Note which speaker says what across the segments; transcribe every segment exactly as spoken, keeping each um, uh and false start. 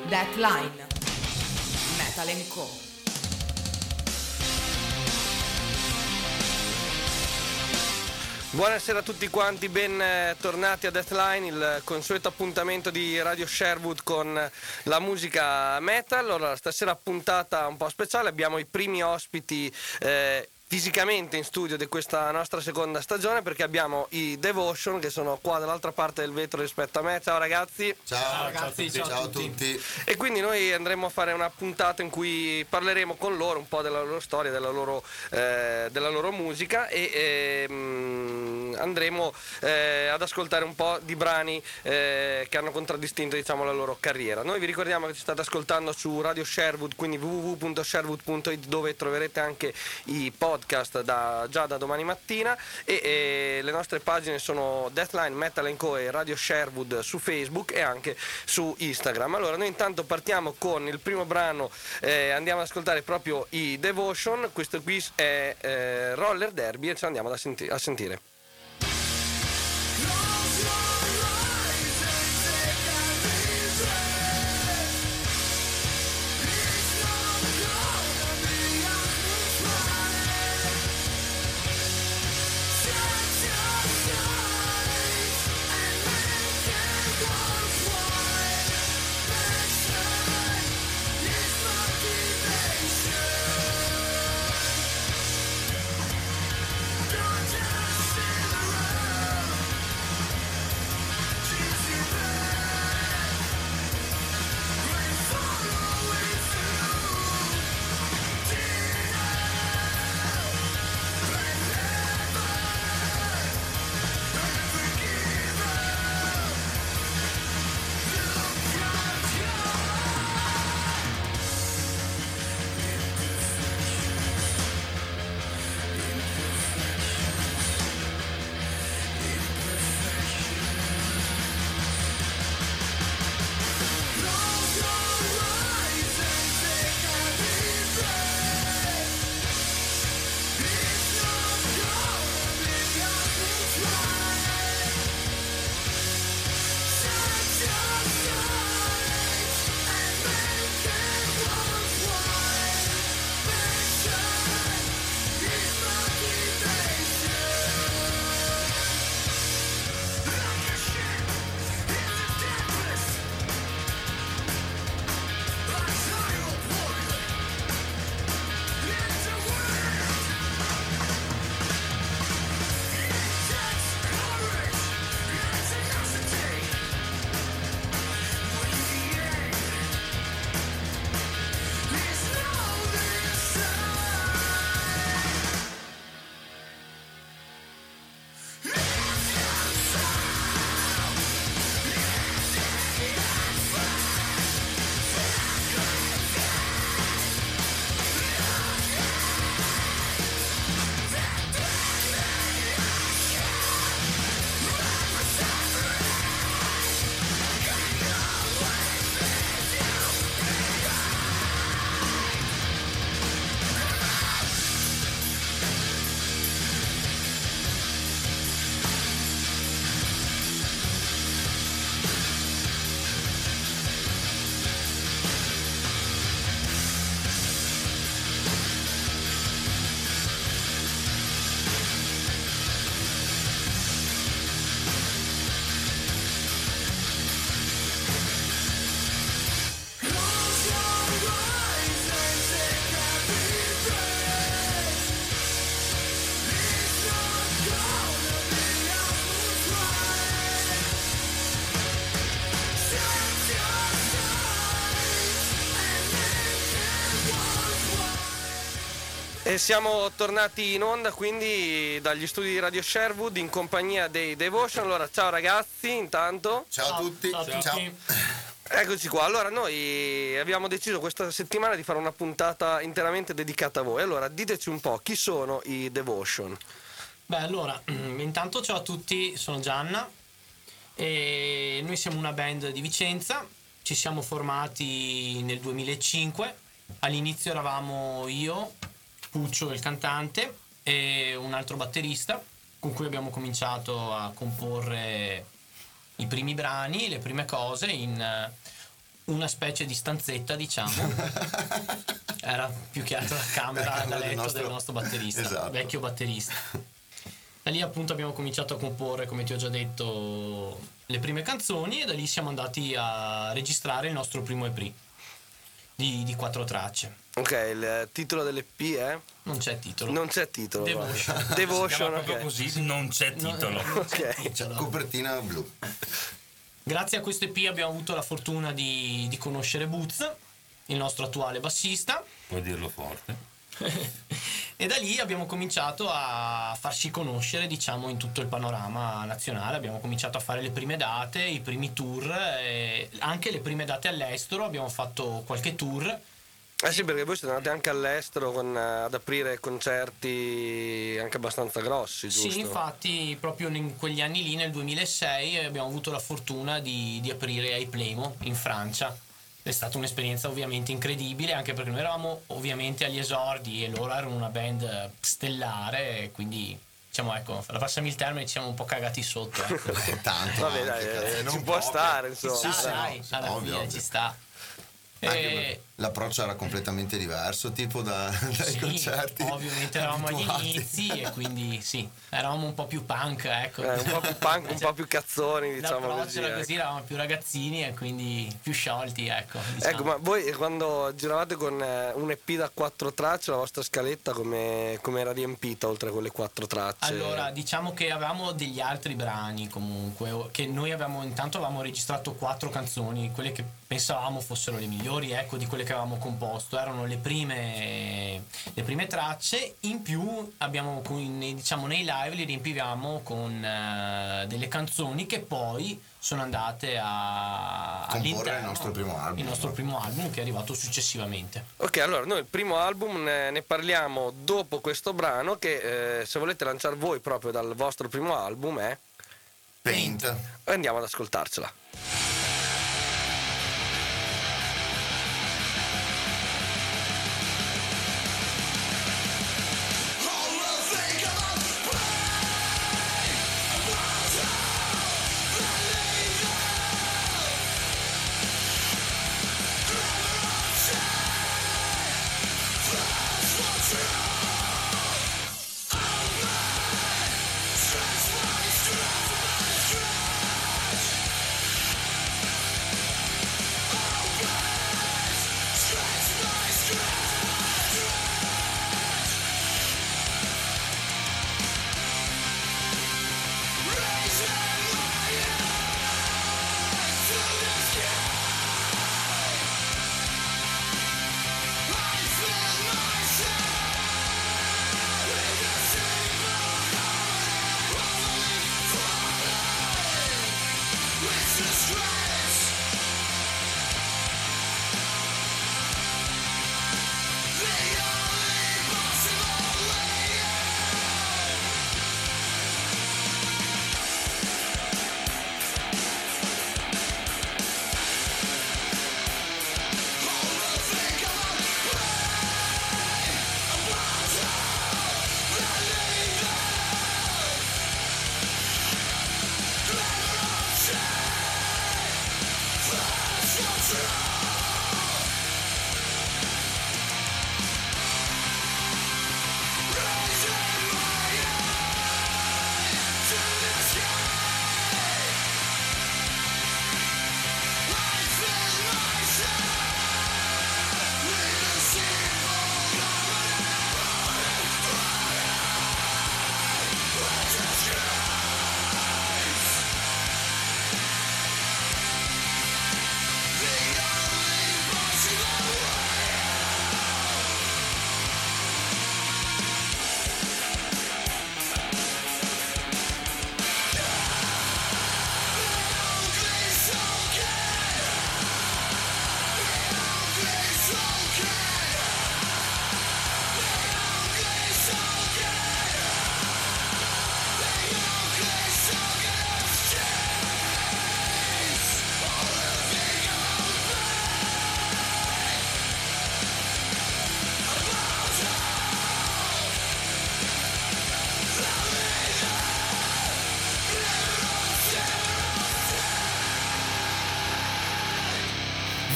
Speaker 1: Deathline Metal and Co.
Speaker 2: Buonasera a tutti quanti, ben eh, tornati a Deathline, il consueto appuntamento di Radio Sherwood con la musica metal. Allora, stasera puntata un po' speciale, abbiamo i primi ospiti eh, fisicamente in studio di questa nostra seconda stagione, perché abbiamo i Devotion che sono qua dall'altra parte del vetro rispetto a me. Ciao ragazzi.
Speaker 3: Ciao,
Speaker 4: Ciao ragazzi,
Speaker 3: ciao,
Speaker 4: ciao
Speaker 3: a tutti.
Speaker 4: tutti.
Speaker 2: E quindi noi andremo a fare una puntata in cui parleremo con loro un po' della loro storia, della loro, eh, della loro musica e ehm, andremo eh, ad ascoltare un po' di brani eh, che hanno contraddistinto, diciamo, la loro carriera. Noi vi ricordiamo che ci state ascoltando su Radio Sherwood, quindi w w w punto sherwood punto it, dove troverete anche i podcast da, già da domani mattina e, e le nostre pagine sono Deathline Metal and Co e Radio Sherwood su Facebook e anche su Instagram. Allora noi intanto partiamo con il primo brano, eh, andiamo ad ascoltare proprio i Devotion. Questo qui è eh, Roller Derby e ci andiamo da senti- a sentire. E siamo tornati in onda quindi dagli studi di Radio Sherwood in compagnia dei Devotion. Allora ciao ragazzi intanto.
Speaker 3: Ciao a tutti.
Speaker 4: Ciao a tutti.
Speaker 2: Eccoci qua. Allora noi abbiamo deciso questa settimana di fare una puntata interamente dedicata a voi. Allora diteci un po' chi sono i Devotion.
Speaker 4: Beh, allora, intanto ciao a tutti, sono Gianna e noi siamo una band di Vicenza, ci siamo formati nel duemilacinque, all'inizio eravamo io, Puccio il cantante e un altro batterista con cui abbiamo cominciato a comporre i primi brani, le prime cose in una specie di stanzetta, diciamo. Era più che altro la camera da letto nostro... del nostro batterista, esatto. Vecchio batterista. Da lì appunto abbiamo cominciato a comporre, come ti ho già detto, le prime canzoni, e da lì siamo andati a registrare il nostro primo E P di, di quattro tracce.
Speaker 2: Ok, il titolo dell'E P è?
Speaker 4: Non c'è titolo.
Speaker 2: Non c'è titolo.
Speaker 4: Devotion.
Speaker 2: Devotion,
Speaker 3: proprio
Speaker 2: okay.
Speaker 3: Così, non c'è titolo.
Speaker 4: Non, non c'è
Speaker 2: Ok.
Speaker 4: titolo.
Speaker 5: Copertina blu.
Speaker 4: Grazie a questo E P abbiamo avuto la fortuna di, di conoscere Boots, il nostro attuale bassista.
Speaker 3: Puoi dirlo forte.
Speaker 4: E da lì abbiamo cominciato a farci conoscere, diciamo, in tutto il panorama nazionale. Abbiamo cominciato a fare le prime date, i primi tour, e anche le prime date all'estero. Abbiamo fatto qualche tour.
Speaker 2: Eh sì, perché voi siete andati anche all'estero con, ad aprire concerti anche abbastanza grossi, giusto?
Speaker 4: Sì, infatti proprio in quegli anni lì, nel duemilasei, abbiamo avuto la fortuna di, di aprire ai Playmo in Francia. È stata un'esperienza ovviamente incredibile, anche perché noi eravamo ovviamente agli esordi e loro erano una band stellare, e quindi diciamo, ecco, passiamo il termine, ci siamo un po' cagati sotto, ecco.
Speaker 5: Tanto.
Speaker 2: Vabbè,
Speaker 5: anche,
Speaker 2: dai,
Speaker 5: cazzo,
Speaker 2: eh,
Speaker 5: non
Speaker 2: ci può
Speaker 5: poche.
Speaker 2: stare,
Speaker 4: Ci
Speaker 2: insomma.
Speaker 4: sta,
Speaker 2: dai.
Speaker 4: dai, alla
Speaker 5: ovvio,
Speaker 4: fine
Speaker 5: ovvio.
Speaker 4: ci sta.
Speaker 5: Anche
Speaker 4: E-
Speaker 5: perché l'approccio era completamente diverso, tipo da, dai
Speaker 4: sì,
Speaker 5: concerti.
Speaker 4: ovviamente eravamo agli
Speaker 5: abituati.
Speaker 4: inizi e quindi sì, eravamo un po' più punk, ecco.
Speaker 2: Eh, un po' più punk, un po' più cazzoni, diciamo
Speaker 4: L'approccio
Speaker 2: così.
Speaker 4: era
Speaker 2: ecco.
Speaker 4: così, eravamo più ragazzini e quindi più sciolti, ecco. diciamo.
Speaker 2: Ecco, ma voi quando giravate con eh, un E P da quattro tracce, la vostra scaletta come, come era riempita oltre a quelle quattro tracce?
Speaker 4: Allora, diciamo che avevamo degli altri brani comunque, o- che noi avevamo, intanto avevamo registrato quattro canzoni, quelle che pensavamo fossero le migliori, ecco, di quelle che avevamo composto, erano le prime, le prime tracce. In più abbiamo, con- nei- diciamo, nei live li riempivamo con eh, delle canzoni che poi sono andate a
Speaker 5: Comporre
Speaker 4: all'interno-
Speaker 5: il nostro primo album.
Speaker 4: il nostro primo album, che è arrivato successivamente.
Speaker 2: Ok, allora noi il primo album ne, ne parliamo dopo questo brano che eh, se volete lanciare voi proprio dal vostro primo album è...
Speaker 5: Paint.
Speaker 2: Andiamo ad ascoltarcela.
Speaker 6: Stress, stress, stress, stress.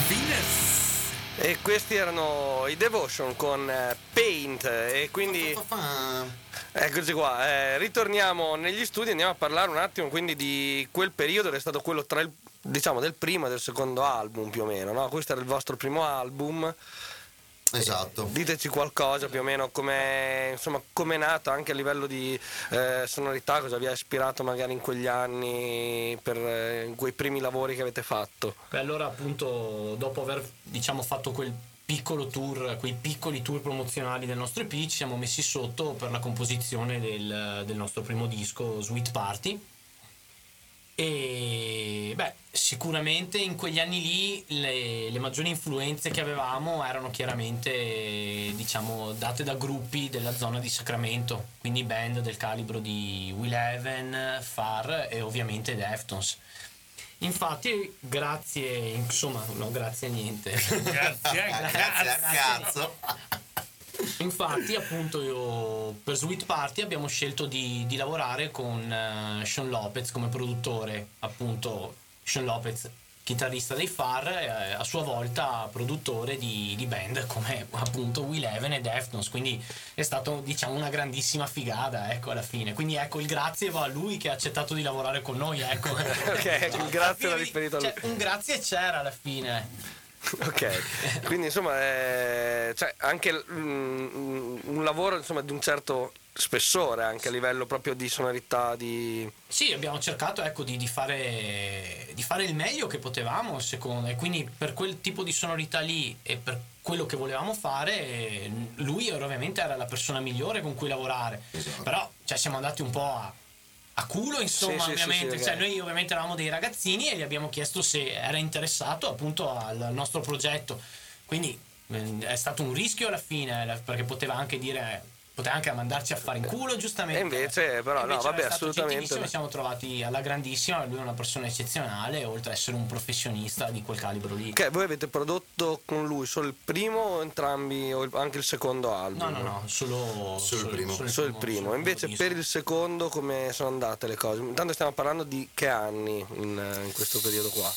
Speaker 3: Venus.
Speaker 2: E questi erano i Devotion con eh, Paint e quindi eccoci qua, eh, ritorniamo negli studi, andiamo a parlare un attimo quindi di quel periodo che è stato quello tra il, diciamo, del primo e del secondo album più o meno, no? Questo era il vostro primo album.
Speaker 5: Esatto.
Speaker 2: Diteci qualcosa più o meno come insomma com'è nato anche a livello di eh, sonorità, cosa vi ha ispirato magari in quegli anni per eh, in quei primi lavori che avete fatto.
Speaker 4: Beh, allora appunto dopo aver diciamo fatto quel piccolo tour, quei piccoli tour promozionali del nostro E P, ci siamo messi sotto per la composizione del, del nostro primo disco Sweet Party. E beh, sicuramente in quegli anni lì le, le maggiori influenze che avevamo erano chiaramente diciamo date da gruppi della zona di Sacramento, quindi band del calibro di Will Heaven, Far e ovviamente Deftones. Infatti grazie, insomma no grazie a niente
Speaker 3: Grazie,
Speaker 5: Grazie a cazzo.
Speaker 4: Infatti appunto io per Sweet Party abbiamo scelto di, di lavorare con uh, Sean Lopez come produttore, appunto Sean Lopez chitarrista dei Far, eh, a sua volta produttore di, di band come appunto Will Heaven e Deftones, quindi è stato diciamo una grandissima figata, ecco, alla fine. Quindi ecco il grazie va a lui che ha accettato di lavorare con noi, ecco.
Speaker 2: Ok, il grazie l'ha riferito a lui.
Speaker 4: Cioè, un grazie c'era alla fine.
Speaker 2: Ok, quindi insomma eh, cioè anche mm, un lavoro insomma di un certo spessore anche a livello proprio di sonorità di...
Speaker 4: Sì, abbiamo cercato ecco di, di fare di fare il meglio che potevamo secondo, e quindi per quel tipo di sonorità lì e per quello che volevamo fare lui ovviamente era la persona migliore con cui lavorare. Esatto. Però cioè, siamo andati un po' a a culo insomma,
Speaker 2: sì,
Speaker 4: ovviamente,
Speaker 2: sì, sì,
Speaker 4: cioè
Speaker 2: okay.
Speaker 4: Noi ovviamente eravamo dei ragazzini e gli abbiamo chiesto se era interessato appunto al nostro progetto, quindi eh, è stato un rischio alla fine perché poteva anche dire, poteva anche mandarci a fare in culo giustamente,
Speaker 2: e invece però
Speaker 4: e invece
Speaker 2: no vabbè
Speaker 4: era stato
Speaker 2: assolutamente
Speaker 4: gentilissimo, ci siamo trovati alla grandissima, lui è una persona eccezionale oltre ad essere un professionista di quel calibro lì.
Speaker 2: Ok, voi avete prodotto con lui solo il primo o entrambi o anche il secondo album?
Speaker 4: No no no, solo,
Speaker 5: Solo il primo.
Speaker 4: solo
Speaker 2: Solo il primo,
Speaker 4: solo
Speaker 2: invece
Speaker 4: disco.
Speaker 2: per il secondo come sono andate le cose? Intanto stiamo parlando di che anni in, in questo periodo qua?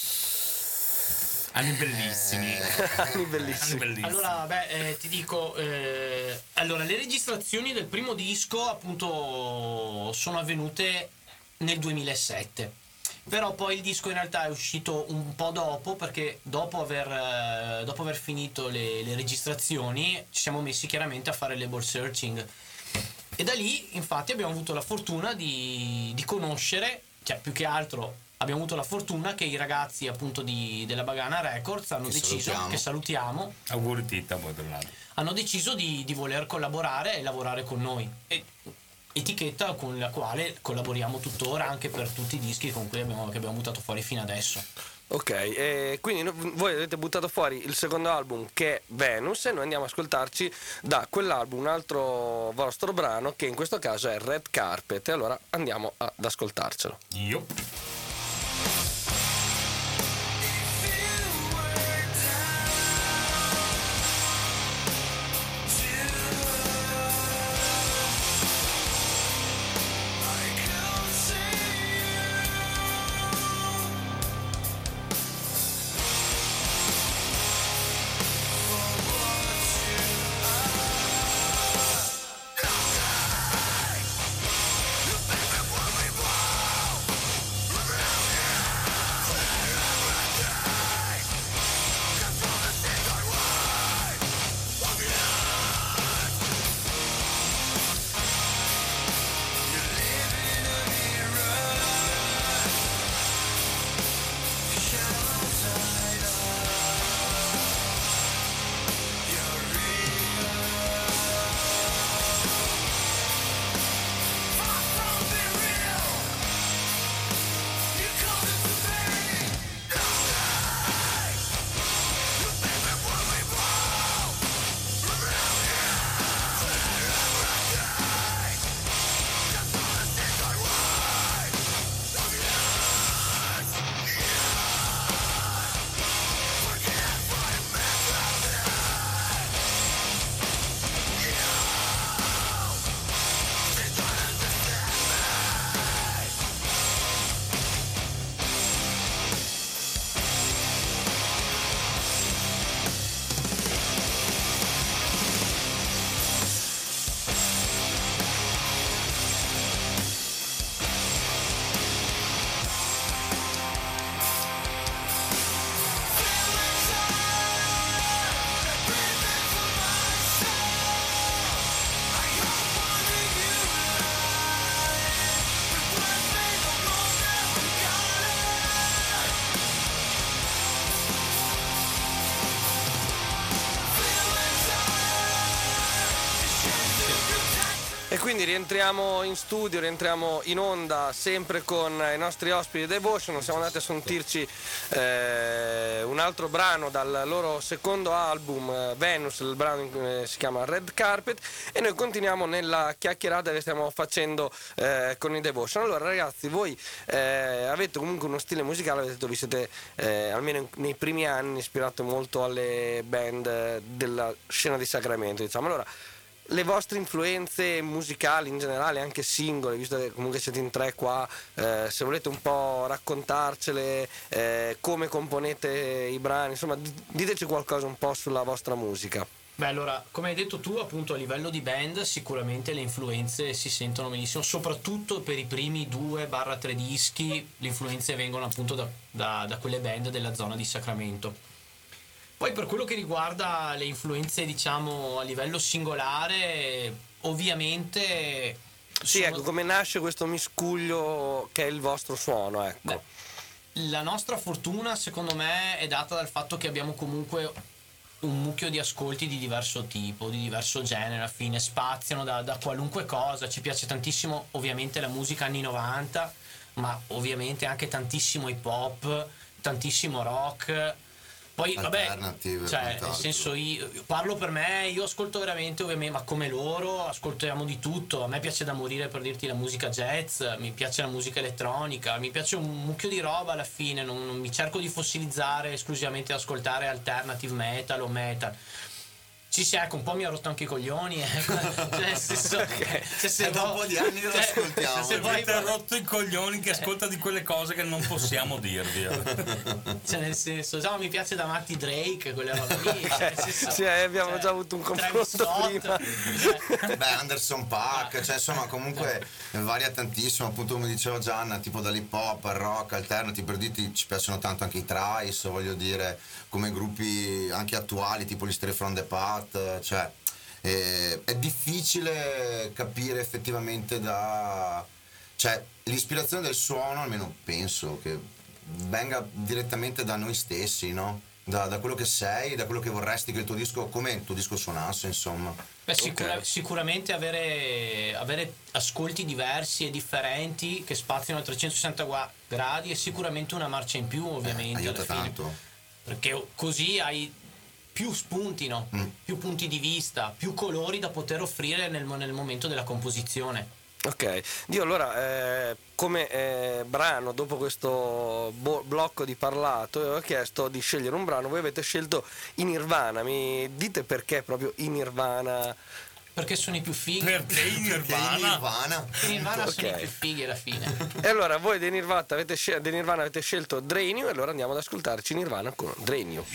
Speaker 3: Anni bellissimi.
Speaker 2: Anni bellissimi.
Speaker 3: Anni bellissimi.
Speaker 4: Allora, beh, eh, ti dico, eh, allora le registrazioni del primo disco appunto sono avvenute nel duemilasette, però poi il disco in realtà è uscito un po' dopo, perché dopo aver, eh, dopo aver finito le, le registrazioni ci siamo messi chiaramente a fare label searching e da lì infatti abbiamo avuto la fortuna di, di conoscere, cioè più che altro abbiamo avuto la fortuna che i ragazzi appunto di, della Bagana Records hanno
Speaker 5: Che
Speaker 4: deciso,
Speaker 5: salutiamo.
Speaker 4: che salutiamo,
Speaker 3: Auguri Titta poi tra l'altro.
Speaker 4: hanno deciso di, di voler collaborare e lavorare con noi. E, etichetta con la quale collaboriamo tuttora anche per tutti i dischi con cui abbiamo, che abbiamo buttato fuori fino adesso.
Speaker 2: Ok, e quindi no- voi avete buttato fuori il secondo album che è Venus e noi andiamo a ascoltarci da quell'album un altro vostro brano che in questo caso è Red Carpet, e allora andiamo ad ascoltarcelo.
Speaker 3: Io.
Speaker 6: Baby,
Speaker 2: quindi rientriamo in studio, rientriamo in onda sempre con i nostri ospiti Devotion. Siamo andati a sentirci eh, un altro brano dal loro secondo album, eh, Venus, il brano eh, si chiama Red Carpet, e noi continuiamo nella chiacchierata che stiamo facendo eh, con i Devotion. Allora ragazzi, voi eh, avete comunque uno stile musicale, avete detto, vi siete eh, almeno nei primi anni ispirato molto alle band della scena di Sacramento, diciamo. Allora, le vostre influenze musicali in generale, anche singole, visto che comunque siete in tre qua, eh, se volete un po' raccontarcele, eh, come componete i brani, insomma diteci qualcosa un po' sulla vostra musica.
Speaker 4: Beh, allora, come hai detto tu, appunto a livello di band sicuramente le influenze si sentono benissimo, soprattutto per i primi due barra tre dischi le influenze vengono appunto da, da, da quelle band della zona di Sacramento. Poi per quello che riguarda le influenze, diciamo, a livello singolare, ovviamente...
Speaker 2: Sì,
Speaker 4: sono...
Speaker 2: ecco, come nasce questo miscuglio che è il vostro suono, ecco.
Speaker 4: Beh, la nostra fortuna, secondo me, è data dal fatto che abbiamo comunque un mucchio di ascolti di diverso tipo, di diverso genere, alla fine spaziano da, da qualunque cosa. Ci piace tantissimo, ovviamente, la musica anni novanta, ma ovviamente anche tantissimo hip hop, tantissimo rock. Poi vabbè, cioè nel senso, io, io parlo per me, io ascolto veramente, ovviamente, ma come loro ascoltiamo di tutto. A me piace da morire, per dirti, la musica jazz, mi piace la musica elettronica, mi piace un mucchio di roba alla fine, non, non mi cerco di fossilizzare esclusivamente ad ascoltare alternative metal o metal. Sì, sì, ecco, un po' mi ha rotto anche i coglioni, ecco. Cioè, nel senso,
Speaker 5: okay.
Speaker 4: se, se
Speaker 5: da un po' di anni lo
Speaker 4: cioè,
Speaker 5: ascoltiamo.
Speaker 3: Se poi ti ha rotto i coglioni che ascolta di quelle cose che non possiamo dirvi.
Speaker 4: Cioè, nel senso, no, mi piace da matti Drake, quelle robe lì. Cioè, nel senso,
Speaker 2: sì, abbiamo
Speaker 4: cioè,
Speaker 2: già avuto un confronto prima.
Speaker 4: Cioè.
Speaker 5: Beh, Anderson Paak, cioè insomma comunque varia tantissimo, appunto come diceva Gianna, tipo dall'hip hop al rock, alternative, per dirti ci piacciono tanto anche i Trice, voglio dire, come gruppi anche attuali, tipo gli Stray from the Path, cioè eh, è difficile capire effettivamente da... cioè l'ispirazione del suono, almeno penso che venga direttamente da noi stessi, no? Da, da quello che sei, da quello che vorresti che il tuo disco, come il tuo disco suonasse, insomma.
Speaker 4: Beh, sicura,
Speaker 2: Okay.
Speaker 4: sicuramente avere, avere ascolti diversi e differenti che spaziano a trecentosessanta gradi è sicuramente una marcia in più, ovviamente.
Speaker 5: Eh, aiuta
Speaker 4: alla fine.
Speaker 5: tanto.
Speaker 4: Perché così hai più spunti, no?
Speaker 5: Mm.
Speaker 4: Più punti di vista, più colori da poter offrire nel, nel momento della composizione.
Speaker 2: Ok, io allora eh, come eh, brano, dopo questo bo- blocco di parlato, ho chiesto di scegliere un brano. Voi avete scelto i Nirvana, mi dite perché proprio i Nirvana?
Speaker 4: Perché sono i più fighi.
Speaker 3: Perché in
Speaker 5: Perché
Speaker 3: Nirvana?
Speaker 5: in Nirvana
Speaker 4: I Nirvana sono
Speaker 2: Ok.
Speaker 4: i più fighi alla fine.
Speaker 2: E allora voi dei Nirvana avete, scel- dei Nirvana avete scelto Drain You, e allora andiamo ad ascoltarci Nirvana con Drain You.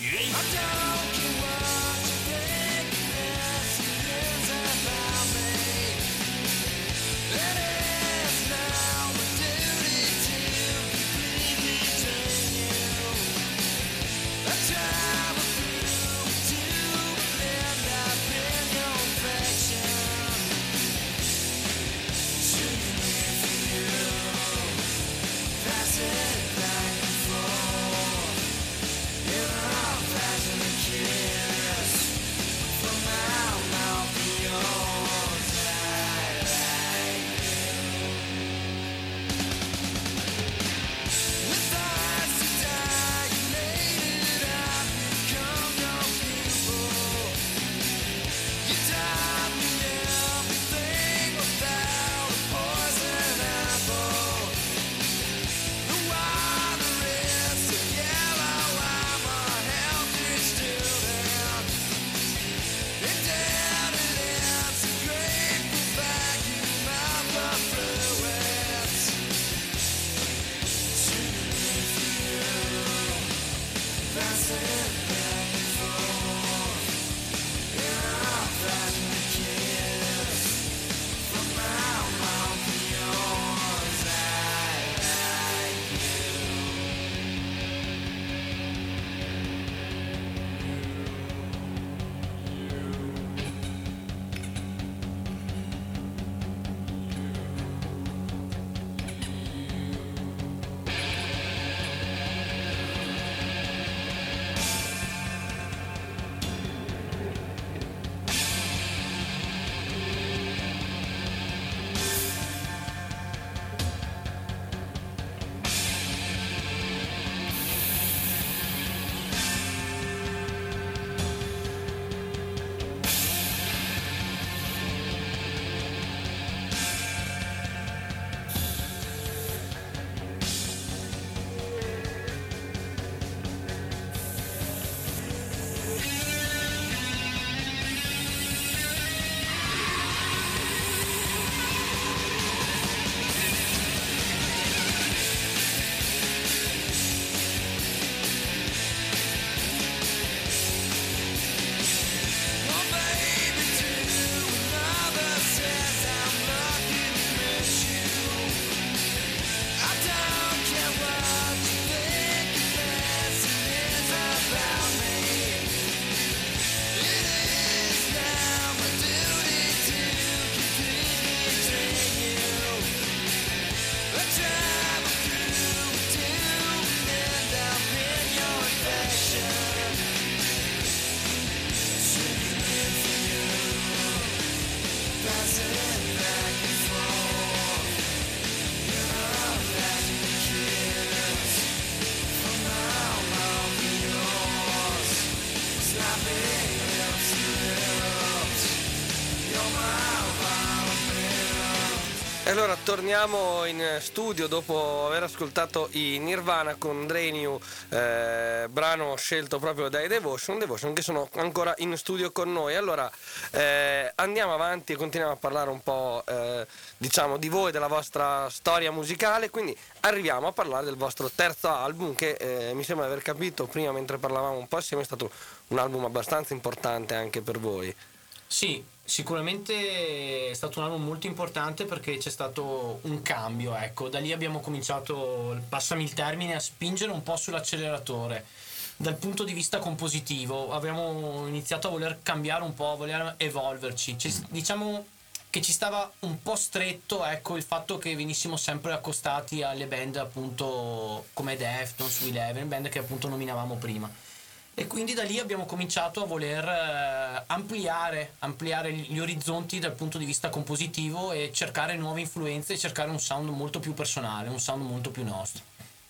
Speaker 2: E allora torniamo in studio dopo aver ascoltato i Nirvana con Drain You, eh, brano scelto proprio dai Devotion, Devotion che sono ancora in studio con noi. Allora eh, andiamo avanti e continuiamo a parlare un po' eh, diciamo di voi, della vostra storia musicale, quindi arriviamo a parlare del vostro terzo album che eh, mi sembra di aver capito prima mentre parlavamo un po' assieme è stato un album abbastanza importante anche per voi.
Speaker 4: Sì, sicuramente è stato un album molto importante perché c'è stato un cambio, ecco, da lì abbiamo cominciato, passami il termine, a spingere un po' sull'acceleratore. Dal punto di vista compositivo abbiamo iniziato a voler cambiare un po', a voler evolverci. Ci- diciamo che ci stava un po' stretto, ecco, il fatto che venissimo sempre accostati alle band appunto come Deftones, We Eleven, band che appunto nominavamo prima. E quindi da lì abbiamo cominciato a voler eh, ampliare, ampliare gli orizzonti dal punto di vista compositivo e cercare nuove influenze e cercare un sound molto più personale, un sound molto più nostro.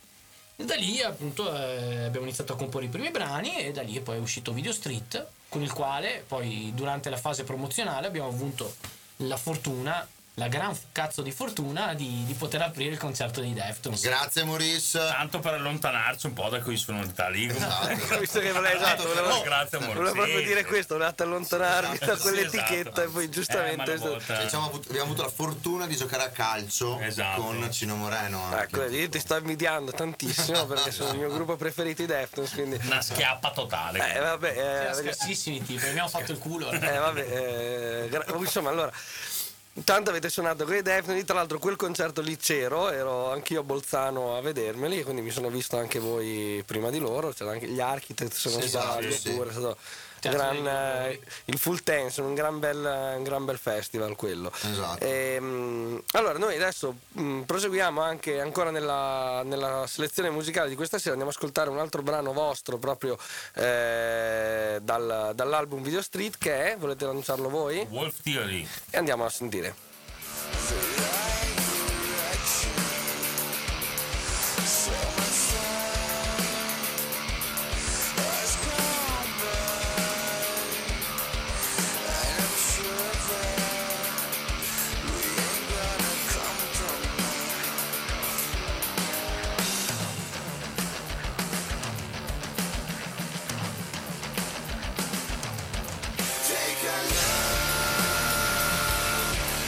Speaker 4: E da lì appunto eh, abbiamo iniziato a comporre i primi brani e da lì poi è uscito Video Street, con il quale poi durante la fase promozionale abbiamo avuto la fortuna, la gran cazzo di fortuna di, di poter aprire il concerto dei Deftones.
Speaker 5: Grazie Maurice.
Speaker 3: Tanto per allontanarci un po' da quei sonorità lì.
Speaker 5: Esatto.
Speaker 2: Visto che volevo, esatto, volevo,
Speaker 3: Oh, grazie amore.
Speaker 2: volevo proprio
Speaker 3: Sì,
Speaker 2: dire
Speaker 3: sì.
Speaker 2: questo, volevate allontanarvi
Speaker 3: Esatto,
Speaker 2: da
Speaker 3: sì,
Speaker 2: quell'etichetta
Speaker 3: esatto.
Speaker 2: e poi giustamente
Speaker 3: Eh, ma una volta-
Speaker 5: Cioè, diciamo, avuto- abbiamo avuto la fortuna di giocare a calcio
Speaker 3: Esatto.
Speaker 5: con Cino Moreno. anche.
Speaker 2: ecco, vedi, io ti sto invidiando tantissimo perché sono il mio gruppo preferito i Deftones, quindi
Speaker 3: Una schiappa totale.
Speaker 2: eh vabbè, eh,
Speaker 4: Era
Speaker 2: vedi-
Speaker 4: scarsissimi tipi, abbiamo fatto il culo.
Speaker 2: eh, vabbè eh, gra- insomma allora intanto avete suonato con i Deftones, tra l'altro quel concerto lì c'ero, ero anch'io a Bolzano a vedermeli, quindi mi sono visto anche voi prima di loro, c'erano anche gli Architect se non
Speaker 5: Sì,
Speaker 2: sbaglio,
Speaker 5: sì, sì.
Speaker 2: pure, è stato
Speaker 4: Teatro
Speaker 2: gran,
Speaker 4: degli Orrori.
Speaker 2: eh, il Full Tension, un gran bel, un gran bel festival quello.
Speaker 5: Esatto.
Speaker 2: Ehm, allora noi adesso mh, proseguiamo anche ancora nella, nella selezione musicale di questa sera, andiamo ad ascoltare un altro brano vostro proprio eh, dal- dall'album Video Street che è, volete lanciarlo voi?
Speaker 3: Wolf Theory.
Speaker 2: E andiamo a sentire.
Speaker 6: Take a look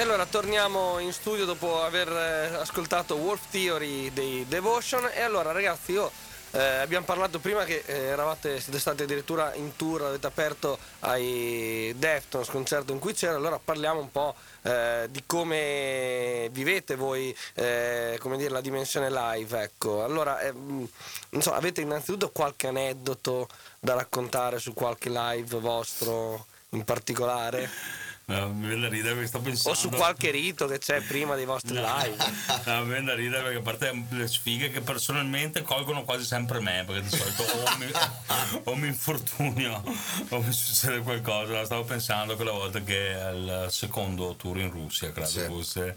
Speaker 2: allora torniamo in studio dopo aver eh, ascoltato Wolf Theory dei Devotion. E allora ragazzi, io eh, abbiamo parlato prima che eh, eravate, siete stati addirittura in tour, avete aperto ai Deftones, concerto in cui c'era. Allora parliamo un po' eh, di come vivete voi, eh, come dire, la dimensione live, ecco. Allora eh, non so, avete innanzitutto qualche aneddoto da raccontare su qualche live vostro in particolare?
Speaker 3: No, mi viene da ridere perché sto pensando.
Speaker 2: O su qualche rito che c'è prima dei vostri
Speaker 3: No.
Speaker 2: live?
Speaker 3: No, mi viene da ridere perché a parte le sfighe che personalmente colgono quasi sempre me, perché di solito o mi, o mi infortunio o mi succede qualcosa. Stavo pensando quella volta che al secondo tour in Russia, credo
Speaker 5: Sì.
Speaker 3: fosse,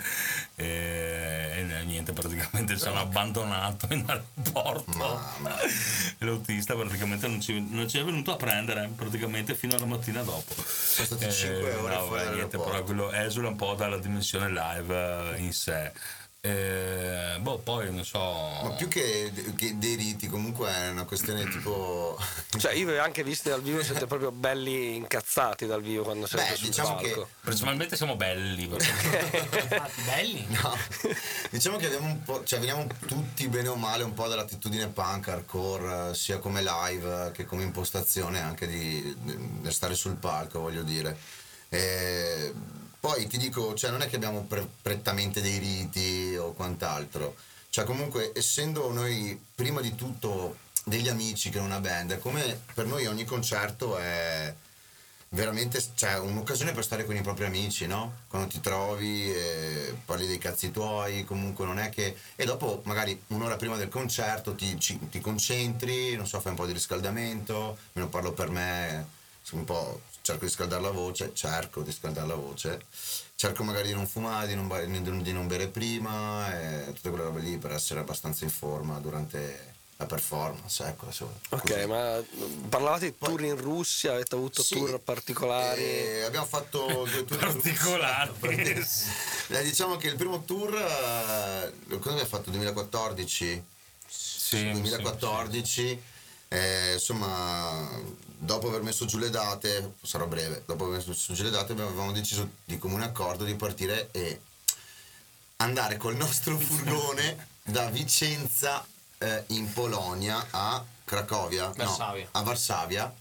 Speaker 3: e, e niente, praticamente ci hanno abbandonato in aeroporto.
Speaker 5: Mamma.
Speaker 3: E l'autista praticamente non ci, non ci è venuto a prendere praticamente fino alla mattina dopo.
Speaker 5: Sono stati cinque ore
Speaker 3: no,
Speaker 5: fuori
Speaker 3: beh, niente,
Speaker 5: dall'aeroporto.
Speaker 3: però quello esula un po' dalla dimensione live eh, in sé. Eh, boh, poi non so.
Speaker 5: Ma più che, che dei riti, comunque è una questione tipo.
Speaker 2: Cioè io vi ho anche visti dal vivo, siete proprio belli incazzati dal vivo quando siete
Speaker 5: Beh,
Speaker 2: sul
Speaker 5: diciamo
Speaker 2: palco.
Speaker 5: che.
Speaker 3: Personalmente siamo belli. perché-
Speaker 4: Infatti, belli.
Speaker 5: No, diciamo che abbiamo un po', cioè veniamo tutti bene o male un po' dall'attitudine punk, hardcore, sia come live che come impostazione anche di, di stare sul palco, voglio dire. E poi ti dico, cioè non è che abbiamo pre- prettamente dei riti o quant'altro, cioè comunque essendo noi prima di tutto degli amici che una band, è come per noi ogni concerto è veramente, cioè, un'occasione per stare con i propri amici, no? Quando ti trovi e parli dei cazzi tuoi, comunque non è che. E dopo magari un'ora prima del concerto ti, ci- ti concentri, non so, fai un po' di riscaldamento, me lo parlo per me, un po' cerco di scaldare la voce, cerco di scaldare la voce, cerco magari di non fumare, di non, ba- di non bere prima, e tutte quelle robe lì per essere abbastanza in forma durante la performance, ecco. Insomma,
Speaker 2: Ok,
Speaker 5: così.
Speaker 2: ma parlavate di tour in Russia, avete avuto
Speaker 5: Sì,
Speaker 2: tour particolari?
Speaker 5: eh, abbiamo fatto due tour
Speaker 3: Particolari.
Speaker 5: Eh, diciamo che il primo tour eh, cosa abbiamo fatto? duemilaquattordici
Speaker 3: Sì,
Speaker 5: duemilaquattordici eh, insomma dopo aver messo giù le date, sarò breve, dopo aver messo giù le date avevamo deciso di comune accordo di partire e andare col nostro furgone da Vicenza eh, in Polonia a Cracovia,
Speaker 4: Varsavia.
Speaker 5: no, a Varsavia,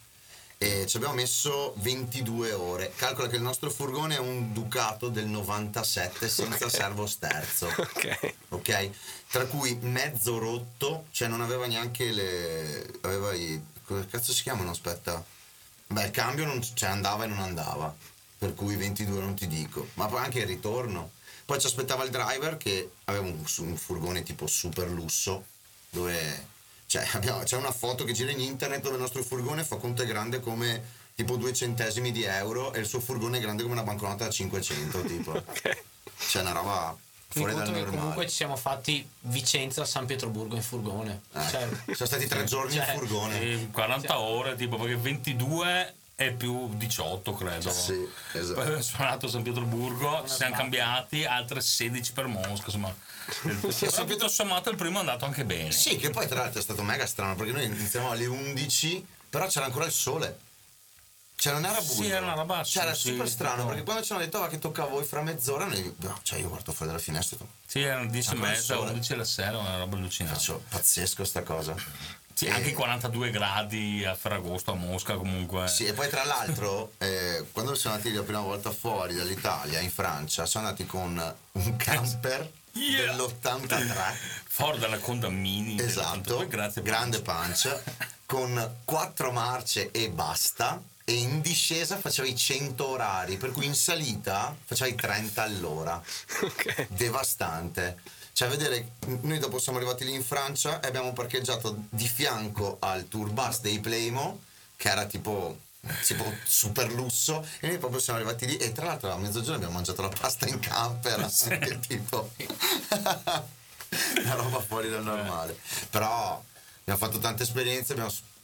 Speaker 5: e ci abbiamo messo ventidue ore. Calcola che il nostro furgone è un Ducato del novantasette senza servo sterzo,
Speaker 2: Ok.
Speaker 5: ok? Tra cui mezzo rotto, cioè non aveva neanche le. Aveva i. Come cazzo si chiamano? Aspetta. Beh, il cambio non, cioè andava e non andava, per cui ventidue non ti dico, ma poi anche il ritorno. Poi ci aspettava il driver che aveva un, un furgone tipo super lusso, dove. Cioè, abbiamo, c'è una foto che gira in internet dove il nostro furgone fa conto è grande come tipo due centesimi di euro e il suo furgone è grande come una banconota da cinquecento, tipo.
Speaker 2: Ok.
Speaker 5: C'è una roba fuori dal
Speaker 4: Conto che
Speaker 5: normale.
Speaker 4: comunque ci siamo fatti Vicenza a San Pietroburgo in furgone.
Speaker 5: Eh,
Speaker 4: Cioè,
Speaker 5: sono stati tre giorni
Speaker 4: cioè,
Speaker 5: in furgone.
Speaker 3: E quaranta ore, tipo, perché ventidue e più diciotto, credo.
Speaker 5: Sì, esatto.
Speaker 3: Poi abbiamo suonato a San Pietroburgo, ci siamo
Speaker 4: sbaglia.
Speaker 3: cambiati altre sedici per Mosca, insomma. Però tutto sommato il primo è andato anche bene.
Speaker 5: Sì, che poi tra l'altro è stato mega strano perché noi iniziamo alle undici, però c'era ancora il sole. Cioè non era buio.
Speaker 3: Sì, era una roba,
Speaker 5: Cioè era
Speaker 3: sì,
Speaker 5: super
Speaker 3: sì,
Speaker 5: strano
Speaker 3: tipo-
Speaker 5: perché quando ci hanno detto "Ah, che tocca a voi fra mezz'ora", noi, no, cioè io guardo fuori dalla finestra e
Speaker 3: Sì, erano dieci e
Speaker 5: Ancora il
Speaker 3: mezza,
Speaker 5: sole.
Speaker 3: undici la sera, una roba allucinante.
Speaker 5: faccio pazzesco sta cosa.
Speaker 3: Sì,
Speaker 5: E-
Speaker 3: anche quarantadue gradi a Ferragosto a Mosca comunque.
Speaker 5: Sì, e poi tra l'altro, eh, quando siamo andati la prima volta fuori dall'Italia, in Francia, siamo andati con un camper
Speaker 3: Yeah.
Speaker 5: dell'ottantatré.
Speaker 3: Fuori dalla Conda Mini.
Speaker 5: Esatto,
Speaker 3: grazie.
Speaker 5: grande pancia, con quattro marce e basta, e in discesa facevi cento orari, per cui in salita facevi trenta all'ora.
Speaker 2: Ok.
Speaker 5: Devastante. Cioè, a vedere, noi dopo siamo arrivati lì in Francia e abbiamo parcheggiato di fianco al tour bus dei Playmo, che era tipo, tipo super lusso, e noi proprio siamo arrivati lì e tra l'altro a mezzogiorno abbiamo mangiato la pasta in camper, anche tipo una roba fuori dal normale. Però abbiamo fatto tante esperienze, abbiamo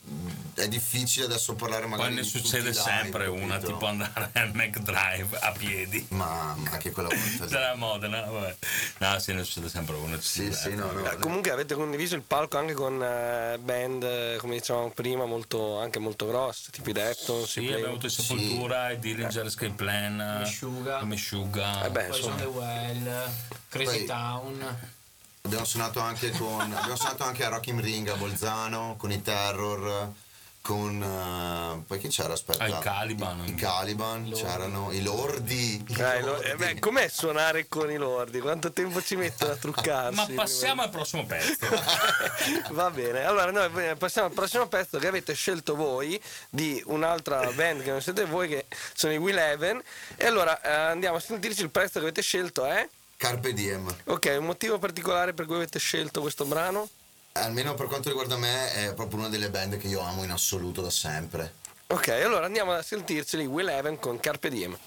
Speaker 5: è difficile adesso parlare magari
Speaker 3: Poi ne
Speaker 5: di
Speaker 3: succede
Speaker 5: tutti i
Speaker 3: sempre
Speaker 5: live,
Speaker 3: una,
Speaker 5: capito?
Speaker 3: tipo andare al McDrive a piedi.
Speaker 5: ma, ma anche quella volta
Speaker 3: Sarà Modena, vabbè. No, sì, ne succede sempre una. ci
Speaker 5: sì
Speaker 3: si
Speaker 5: sì no, no,
Speaker 2: Eh, comunque avete condiviso il palco anche con eh, band, eh, come dicevamo prima, molto, anche molto grosse, tipo i Deftones.
Speaker 3: Sì,
Speaker 2: i
Speaker 3: abbiamo
Speaker 2: Play-
Speaker 3: avuto i Sepoltura, i Dillinger, Escape Plan,
Speaker 4: Meshuggah.
Speaker 3: i Meshuggah.
Speaker 2: Eh beh,
Speaker 4: Poi
Speaker 2: insomma.
Speaker 4: John the Well, Crazy
Speaker 5: Poi-
Speaker 4: Town.
Speaker 5: abbiamo suonato anche con abbiamo suonato anche a Rock in Ring a Bolzano con i Terror, con eh, poi chi c'era, aspetta,
Speaker 3: Ah, i Caliban.
Speaker 5: i, i Caliban, c'erano i Lordi, i
Speaker 2: Eh, lo-
Speaker 5: Lordi.
Speaker 2: eh, beh, com'è suonare con i Lordi? Quanto tempo ci mettono a truccarsi?
Speaker 3: Ma passiamo al prossimo pezzo.
Speaker 2: Va bene, allora noi passiamo al prossimo pezzo che avete scelto voi, di un'altra band che non siete voi, che sono i Will Even. E allora eh, andiamo a sentirci. Il pezzo che avete scelto è?
Speaker 5: Carpe Diem.
Speaker 2: Ok, un motivo particolare per cui avete scelto questo brano?
Speaker 5: Almeno per quanto riguarda me è proprio una delle band che io amo in assoluto da sempre.
Speaker 2: Ok, allora andiamo a sentirceli, Will Even con Carpe Diem.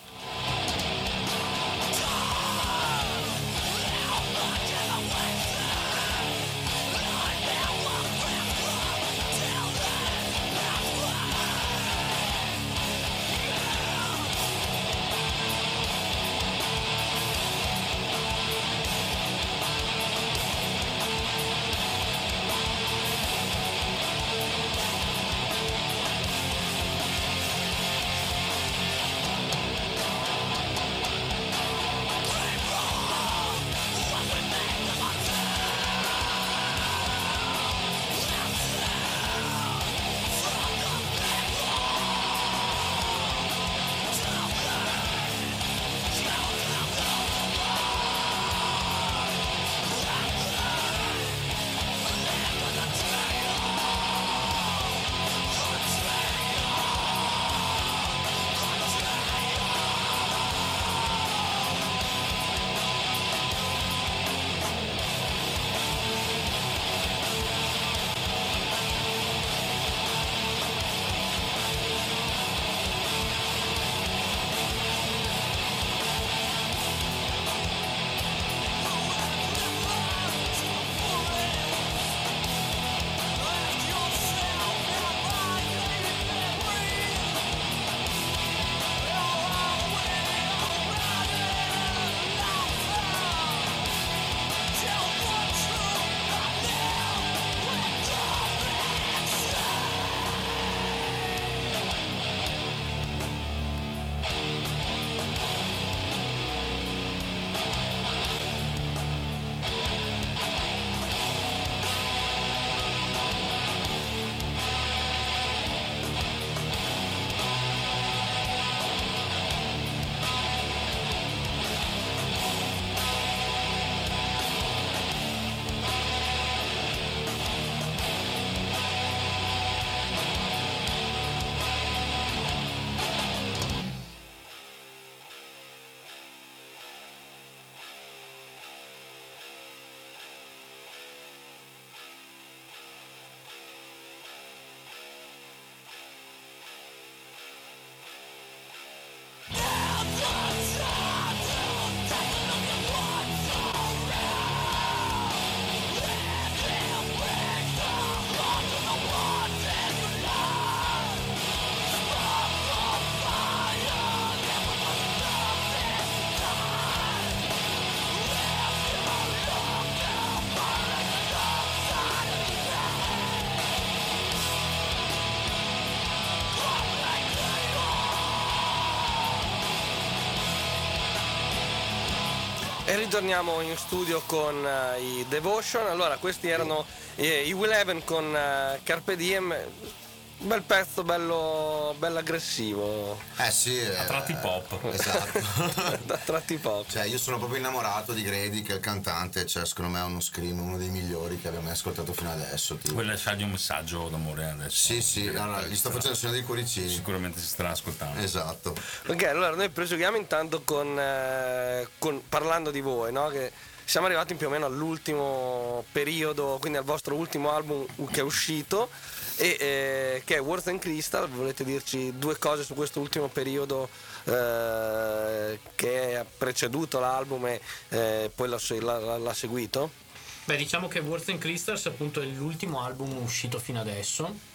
Speaker 2: E ritorniamo in studio con uh, i Devotion. Allora, questi erano eh, i Will Even con uh, Carpe Diem. Un bel pezzo, bello, bello aggressivo.
Speaker 5: Eh sì,
Speaker 3: A tratti pop.
Speaker 5: Esatto.
Speaker 2: Da tratti pop.
Speaker 5: Cioè io sono proprio innamorato di Grady, che è il cantante, cioè secondo me è uno scream, uno dei migliori che abbiamo mai ascoltato fino adesso. Tipo.
Speaker 3: Vuoi lasciargli un messaggio d'amore adesso?
Speaker 5: Sì, sì, allora, gli sto facendo il segno dei cuoricini.
Speaker 3: Sicuramente si starà ascoltando.
Speaker 5: Esatto.
Speaker 2: Ok, allora noi proseguiamo intanto con, eh, con parlando di voi, no? Che siamo arrivati più o meno all'ultimo periodo, quindi al vostro ultimo album che è uscito, e eh, che è Words and Crystal. Volete dirci due cose su questo ultimo periodo eh, che ha preceduto l'album e eh, poi l'ha, l'ha, l'ha seguito?
Speaker 4: Beh, diciamo che Words and Crystals appunto è l'ultimo album uscito fino adesso,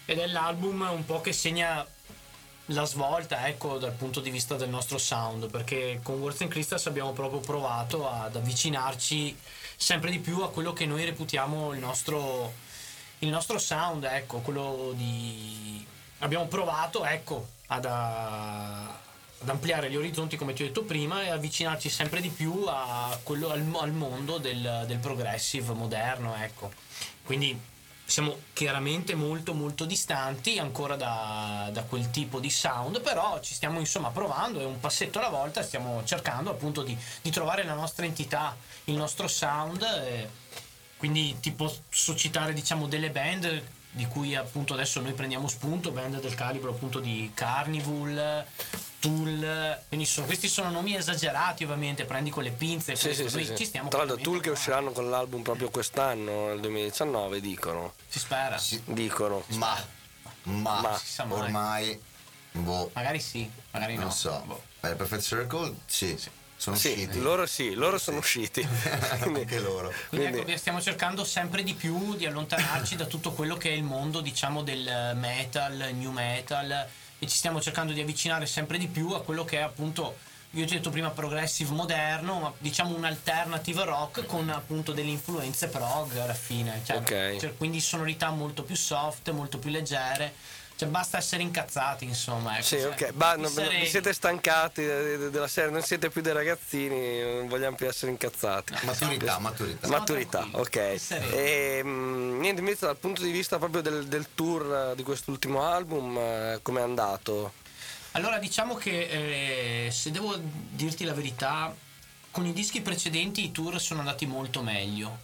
Speaker 4: ed è l'album un po' che segna la svolta, ecco, dal punto di vista del nostro sound, perché con Words and Crystals abbiamo proprio provato ad avvicinarci sempre di più a quello che noi reputiamo il nostro il nostro sound, ecco, quello di abbiamo provato, ecco, ad, a, ad ampliare gli orizzonti, come ti ho detto prima, e avvicinarci sempre di più a quello al, al mondo del, del progressive moderno, ecco. Quindi siamo chiaramente molto molto distanti ancora da, da quel tipo di sound, però ci stiamo insomma provando, e un passetto alla volta stiamo cercando appunto di, di trovare la nostra entità, il nostro sound, e quindi ti posso citare diciamo delle band di cui appunto adesso noi prendiamo spunto, band del calibro appunto di Carnival, Tool, quindi sono, questi sono nomi esagerati, ovviamente prendi con le pinze,
Speaker 2: Sì, sì,
Speaker 4: noi
Speaker 2: sì,
Speaker 4: ci
Speaker 2: sì.
Speaker 4: stiamo
Speaker 2: Tra l'altro
Speaker 4: chiaramente
Speaker 2: Tool che
Speaker 4: provando.
Speaker 2: usciranno con l'album proprio quest'anno, nel duemiladiciannove, dicono.
Speaker 4: Si spera,
Speaker 5: Sì,
Speaker 2: Dicono.
Speaker 5: ma, ma,
Speaker 2: Ma.
Speaker 4: si sa mai.
Speaker 5: ormai, boh,
Speaker 4: magari sì, magari no,
Speaker 5: non so.
Speaker 4: Boh.
Speaker 5: Eh, Perfect Circle, sì, sono
Speaker 2: Sì,
Speaker 5: usciti.
Speaker 2: loro sì, loro sono usciti. Quindi-
Speaker 5: Anche loro.
Speaker 4: Quindi,
Speaker 2: Quindi-
Speaker 4: ecco, stiamo cercando sempre di più di allontanarci da tutto quello che è il mondo, diciamo, del metal, new metal, e ci stiamo cercando di avvicinare sempre di più a quello che è appunto, io ti ho detto prima, progressive moderno, ma diciamo un alternative rock con appunto delle influenze prog alla fine, cioè,
Speaker 2: Ok.
Speaker 4: cioè, quindi sonorità molto più soft, molto più leggere, cioè basta essere incazzati, insomma, ecco.
Speaker 2: Sì,
Speaker 4: Cioè,
Speaker 2: ok. Bah, no,
Speaker 4: essere-
Speaker 2: vi siete stancati de- de- della serie, non siete più dei ragazzini, non vogliamo più essere incazzati.
Speaker 5: Maturità, maturità.
Speaker 4: Ma-
Speaker 2: Maturità,
Speaker 4: tranquilli,
Speaker 2: ok.
Speaker 4: sereni.
Speaker 2: E, mm, niente, invece dal punto di vista proprio del, del tour eh, di quest'ultimo album, eh, com'è andato?
Speaker 4: Allora, diciamo che eh, se devo dirti la verità, con i dischi precedenti i tour sono andati molto meglio,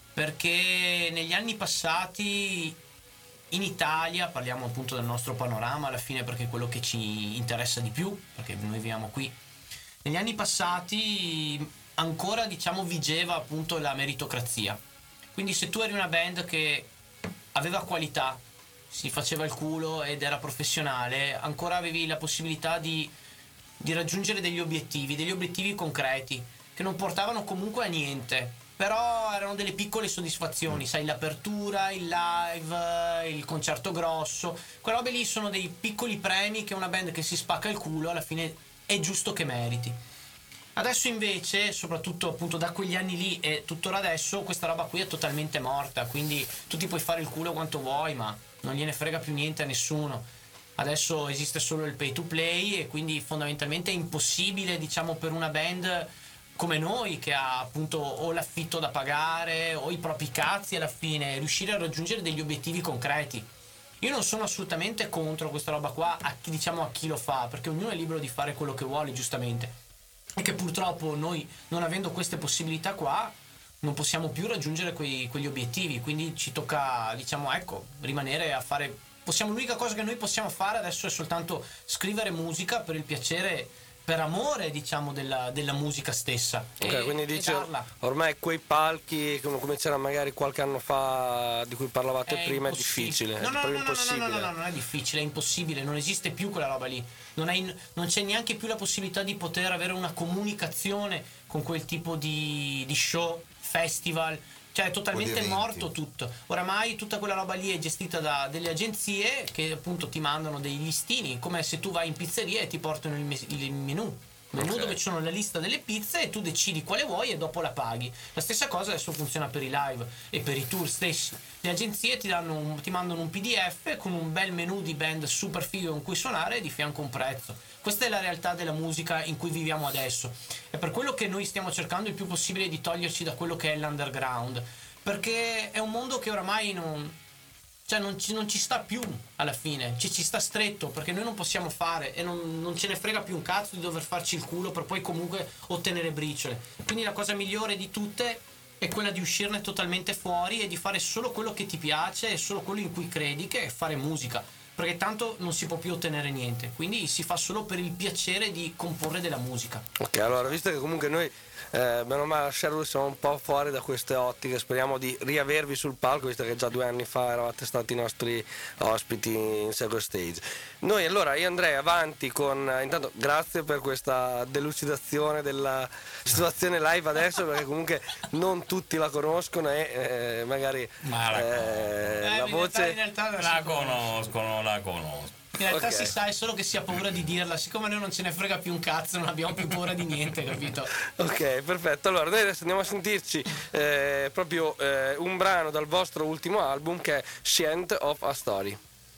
Speaker 4: perché negli anni passati in Italia, parliamo appunto del nostro panorama alla fine perché è quello che ci interessa di più, perché noi viviamo qui, negli anni passati ancora diciamo vigeva appunto la meritocrazia, quindi se tu eri una band che aveva qualità, si faceva il culo ed era professionale, ancora avevi la possibilità di, di raggiungere degli obiettivi, degli obiettivi concreti, che non portavano comunque a niente, però erano delle piccole soddisfazioni, sai, l'apertura, il live, il concerto grosso, quelle robe lì sono dei piccoli premi che una band che si spacca il culo alla fine è giusto che meriti. Adesso invece, soprattutto appunto da quegli anni lì e tuttora adesso, questa roba qui è totalmente morta, quindi tu ti puoi fare il culo quanto vuoi, ma non gliene frega più niente a nessuno. Adesso esiste solo il pay to play e quindi fondamentalmente è impossibile, diciamo, per una band come noi che ha appunto o l'affitto da pagare o i propri cazzi alla fine, riuscire a raggiungere degli obiettivi concreti. Io non sono assolutamente contro questa roba qua, a chi, diciamo, a chi lo fa, perché ognuno è libero di fare quello che vuole, giustamente. E che purtroppo noi, non avendo queste possibilità qua, non possiamo più raggiungere quei, quegli obiettivi, quindi ci tocca, diciamo, ecco, rimanere a fare. Possiamo, l'unica cosa che noi possiamo fare adesso è soltanto scrivere musica per il piacere, per amore, diciamo, della, della musica stessa.
Speaker 2: Ok,
Speaker 4: e,
Speaker 2: quindi
Speaker 4: e
Speaker 2: dice
Speaker 4: darla.
Speaker 2: ormai quei palchi come come c'era magari qualche anno fa di cui parlavate
Speaker 4: È
Speaker 2: prima è
Speaker 4: impossibile.
Speaker 2: difficile,
Speaker 4: No,
Speaker 2: è
Speaker 4: no,
Speaker 2: proprio
Speaker 4: no, no, no,
Speaker 2: impossibile.
Speaker 4: no, no, no, non è difficile, è impossibile, non esiste più quella roba lì. Non, hai- non c'è neanche più la possibilità di poter avere una comunicazione con quel tipo di, di show, festival. Cioè è totalmente
Speaker 5: eventi.
Speaker 4: morto tutto. Oramai tutta quella roba lì è gestita da delle agenzie che appunto ti mandano dei listini, come se tu vai in pizzeria e ti portano il, mes- il menù. Menù
Speaker 2: Ok.
Speaker 4: dove ci sono la lista delle pizze e tu decidi quale vuoi e dopo la paghi. La stessa cosa adesso funziona per i live e per i tour stessi. Le agenzie ti, danno un- ti mandano un P D F con un bel menù di band super figo con cui suonare e di fianco un prezzo. Questa è la realtà della musica in cui viviamo adesso. È per quello che noi stiamo cercando il più possibile di toglierci da quello che è l'underground. Perché è un mondo che oramai non... Cioè non ci, non ci sta più alla fine, ci, ci sta stretto perché noi non possiamo fare e non, non ce ne frega più un cazzo di dover farci il culo per poi comunque ottenere briciole. Quindi la cosa migliore di tutte è quella di uscirne totalmente fuori e di fare solo quello che ti piace e solo quello in cui credi, che è fare musica, perché tanto non si può più ottenere niente, quindi si fa solo per il piacere di comporre della musica.
Speaker 2: Ok, allora visto che comunque noi eh, meno male a Sherwood siamo un po' fuori da queste ottiche, speriamo di riavervi sul palco, visto che già due anni fa eravate stati i nostri ospiti in Second Stage. Noi allora, io andrei avanti con, intanto grazie per questa delucidazione della situazione live adesso, perché comunque non tutti la conoscono e eh, magari
Speaker 3: Ma la
Speaker 2: eh,
Speaker 4: Eh,
Speaker 2: la
Speaker 4: in
Speaker 2: voce...
Speaker 4: realtà, in realtà
Speaker 3: La conoscono, la conosco.
Speaker 4: In realtà
Speaker 2: Ok.
Speaker 4: si sa, è solo che si ha paura di dirla, siccome noi non ce ne frega più un cazzo, non abbiamo più paura di niente, capito?
Speaker 2: Ok, perfetto. Allora, noi adesso andiamo a sentirci eh, proprio eh, un brano dal vostro ultimo album che è Scent of a Story.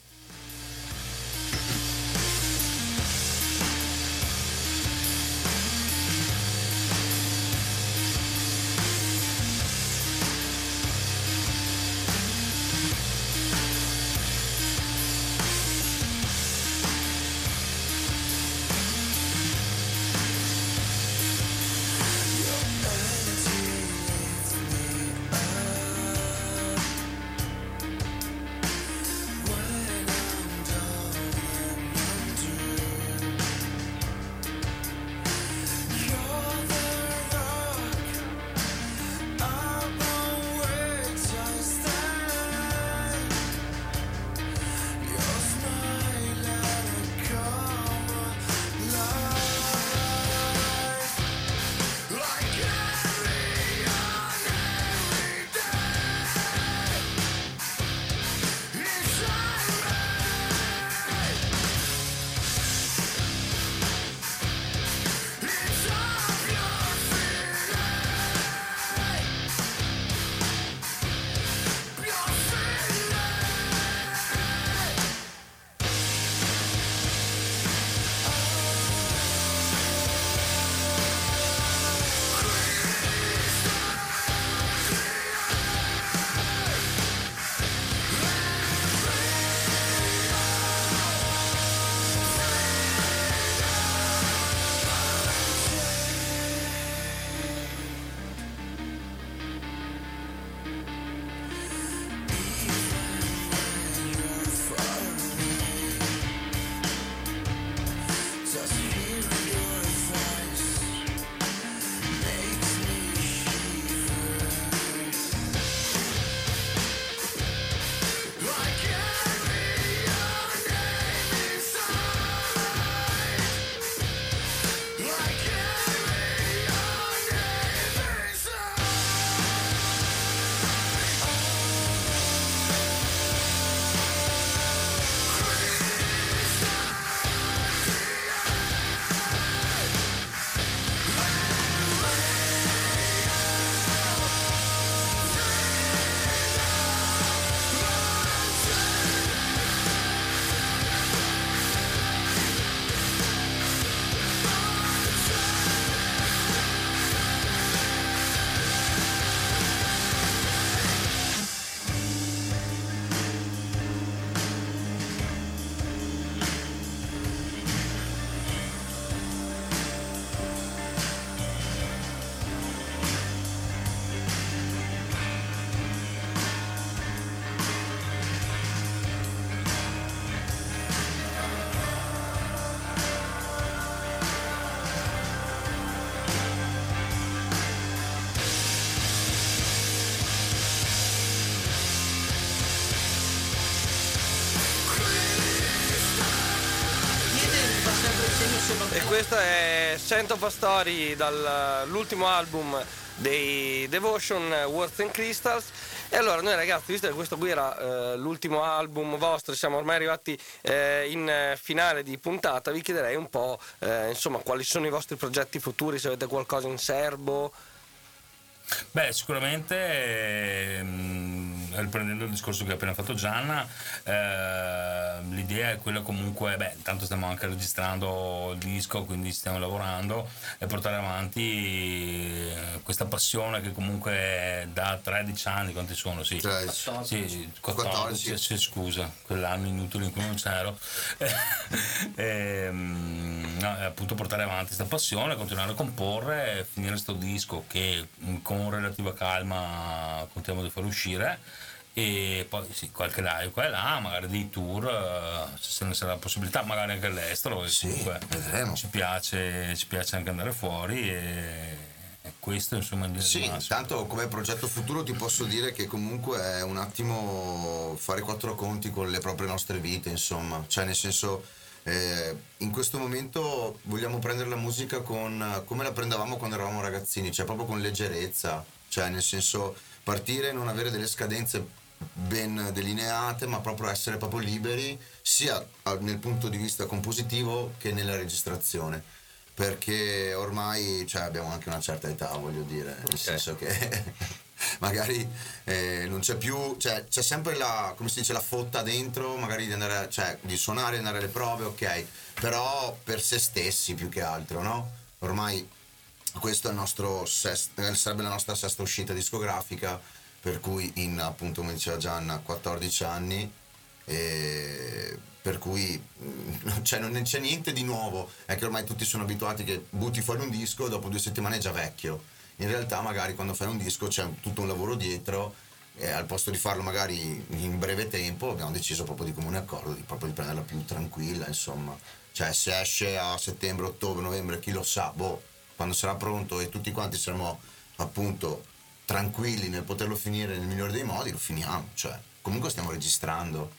Speaker 2: E questo è Scent of a Story dall'ultimo album dei Devotion, Words and Crystals. E allora noi ragazzi, visto che questo qui era eh, l'ultimo album vostro, siamo ormai arrivati eh, in eh, finale di puntata, vi chiederei un po' eh, insomma quali sono i vostri progetti futuri, se avete qualcosa in serbo.
Speaker 3: Beh, sicuramente ehm, riprendendo il discorso che ha appena fatto Gianna, eh, l'idea è quella comunque, beh, intanto stiamo anche registrando il disco, quindi stiamo lavorando e portare avanti questa passione che comunque da tredici anni, quanti sono? Sì,
Speaker 5: tredici.
Speaker 3: sì, quattordici,
Speaker 5: quattordici.
Speaker 3: sì, scusa, quell'anno inutile in cui non c'ero. ehm, no, appunto portare avanti questa passione, continuare a comporre, finire questo disco che con relativa calma contiamo di far uscire, e poi sì, qualche live qua e là, magari dei tour, eh, se ne sarà la possibilità, magari anche all'estero, e
Speaker 5: Sì,
Speaker 3: comunque
Speaker 5: vedremo.
Speaker 3: ci piace, ci piace anche andare fuori, e, e questo insomma in
Speaker 5: Sì, tanto come progetto futuro ti posso dire che comunque è un attimo fare quattro conti con le proprie nostre vite, insomma, cioè nel senso eh, in questo momento vogliamo prendere la musica con come la prendevamo quando eravamo ragazzini, cioè proprio con leggerezza, cioè nel senso partire e non avere delle scadenze ben delineate, ma proprio essere proprio liberi sia nel punto di vista compositivo che nella registrazione, perché ormai cioè, abbiamo anche una certa età, voglio dire, nel
Speaker 2: Okay.
Speaker 5: senso che magari eh, non c'è più, cioè c'è sempre la, come si dice, la fotta dentro, magari di andare, cioè di suonare, andare alle prove, ok, però per se stessi più che altro, no? Ormai questo è il nostro sest- eh, sarebbe la nostra sesta uscita discografica, per cui in, appunto come diceva Gianna, quattordici anni, e per cui mm, cioè non c'è niente di nuovo, è che ormai tutti sono abituati che butti fuori un disco, dopo due settimane è già vecchio. In realtà magari quando fai un disco c'è un- tutto un lavoro dietro, e al posto di farlo magari in breve tempo abbiamo deciso proprio di comune accordo di, proprio di prenderla più tranquilla, insomma, cioè se esce a settembre, ottobre, novembre, chi lo sa, boh, quando sarà pronto e tutti quanti saremo appunto tranquilli nel poterlo finire nel migliore dei modi, lo finiamo, cioè comunque stiamo registrando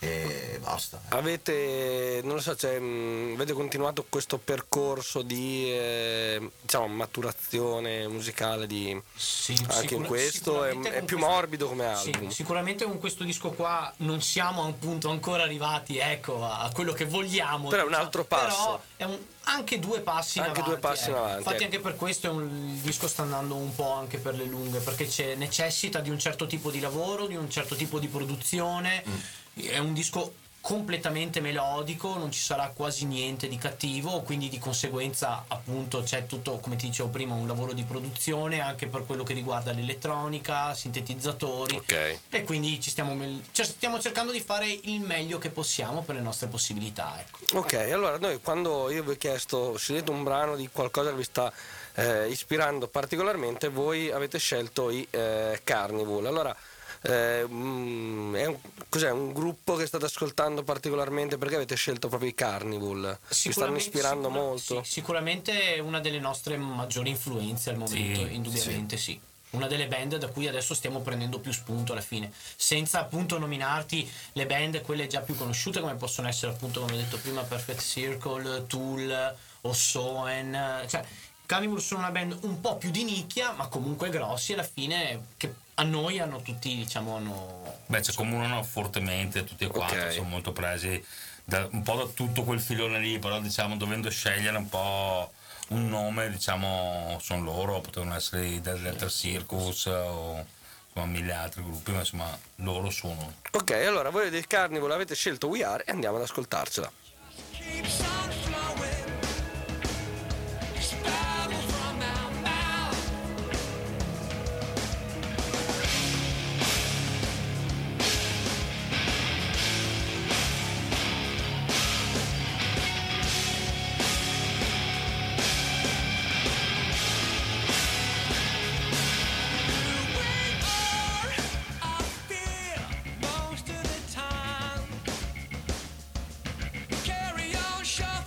Speaker 5: e basta.
Speaker 2: Avete, non lo so, cioè, mh, avete continuato questo percorso di eh, diciamo maturazione musicale di
Speaker 4: Sì,
Speaker 2: anche in
Speaker 4: sicura-
Speaker 2: questo è,
Speaker 4: sicuramente
Speaker 2: è
Speaker 4: con
Speaker 2: più
Speaker 4: questo-
Speaker 2: morbido come
Speaker 4: sì,
Speaker 2: album.
Speaker 4: sicuramente con questo disco qua non siamo a un punto ancora arrivati, ecco, a quello che vogliamo.
Speaker 2: Però è un
Speaker 4: diciamo.
Speaker 2: altro passo.
Speaker 4: Però è un- anche due passi in
Speaker 2: Anche
Speaker 4: avanti.
Speaker 2: due passi in
Speaker 4: ecco.
Speaker 2: avanti,
Speaker 4: Infatti
Speaker 2: ecco.
Speaker 4: anche per questo è un- il disco sta andando un po' anche per le lunghe, perché c'è, necessita di un certo tipo di lavoro, di un certo tipo di produzione. È un disco completamente melodico, non ci sarà quasi niente di cattivo, quindi di conseguenza appunto c'è tutto, come ti dicevo prima, un lavoro di produzione anche per quello che riguarda l'elettronica, sintetizzatori,
Speaker 2: Ok.
Speaker 4: e quindi ci stiamo, mel- cioè, stiamo cercando di fare il meglio che possiamo per le nostre possibilità, ecco.
Speaker 2: Ok, allora noi quando io vi ho chiesto scegliete un brano di qualcosa che vi sta eh, ispirando particolarmente, voi avete scelto i eh, Carnival. Allora eh, mm, è un, cos'è un gruppo che state ascoltando particolarmente? Perché avete scelto proprio i Carnival? Vi stanno
Speaker 4: Sicuramente-
Speaker 2: ispirando
Speaker 4: sicura-
Speaker 2: molto?
Speaker 4: sì, sicuramente è una delle nostre maggiori influenze al momento,
Speaker 3: Sì,
Speaker 4: indubbiamente sì. Una delle band da cui adesso stiamo prendendo più spunto alla fine, senza appunto nominarti le band quelle già più conosciute, come possono essere appunto, come ho detto prima, Perfect Circle, Tool o Soen, cioè Carnival sono una band un po' più di nicchia ma comunque grossi alla fine, che a noi hanno tutti, diciamo, hanno
Speaker 3: Beh, ci accomunano fortemente tutti e quattro,
Speaker 2: Ok.
Speaker 3: sono molto presi da, un po' da tutto quel filone lì, però diciamo dovendo scegliere un po' un nome, diciamo sono loro, potevano essere i Dead Letter Circus o insomma mille altri gruppi, ma insomma loro sono.
Speaker 2: Ok, allora voi dei Carnival avete scelto We Are e andiamo ad ascoltarcela.
Speaker 6: Keeps on flowing. Sparkle from our mouth. We are our fear most of the time. Carry on, shuffle.